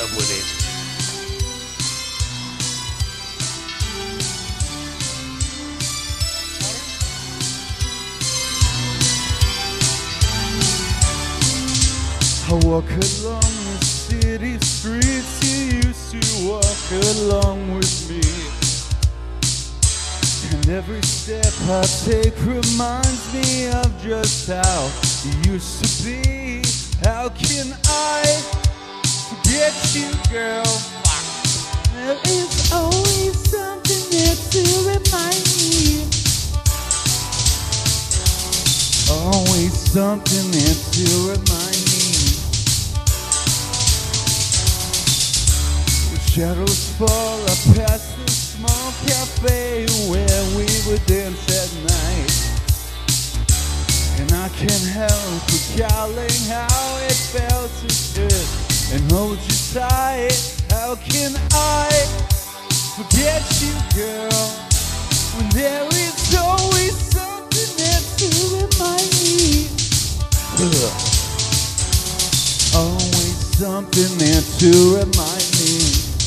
love with it. I walk along the city streets, you used to walk along with me. And every step I take reminds me of just how it used to be. How can I forget you, girl? There is always something there to remind me. Always something there to remind me. The shadows fall up past the small cafe where we would dance at night. And I can't help recalling how it felt to sit and hold you tight. How can I forget you, girl, when there is always something there to remind me? Always something there to remind me.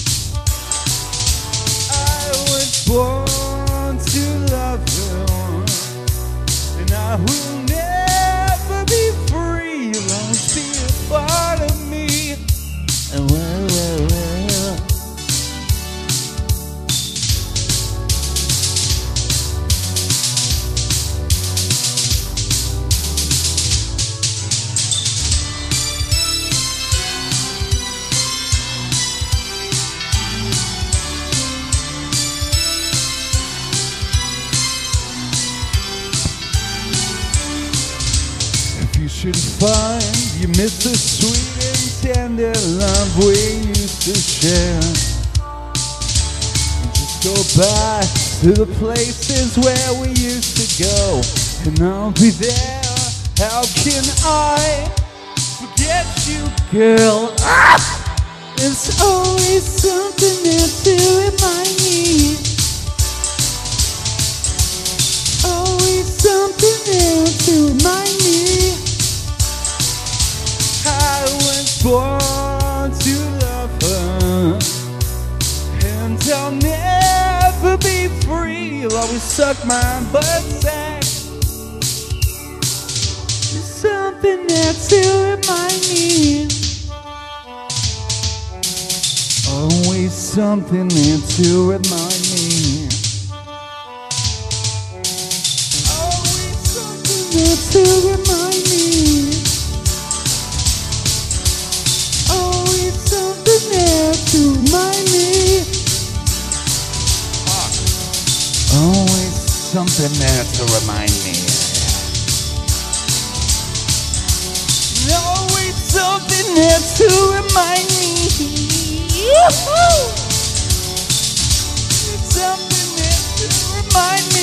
I was born to love you, and I will never be free. You'll always be a part of me. And you should find you miss the sweet and tender love we used to share. And just go back to the places where we used to go, and I'll be there. How can I forget you, girl? There's always something there to remind me. Always something there to remind me. I was born to love her, and I'll never be free. You'll always suck my butt sack. There's something there to remind me. Always something there to remind me. Always something there to remind me. Always something there to remind me. Always something there to remind me. Always something there to remind me. Something there to remind me.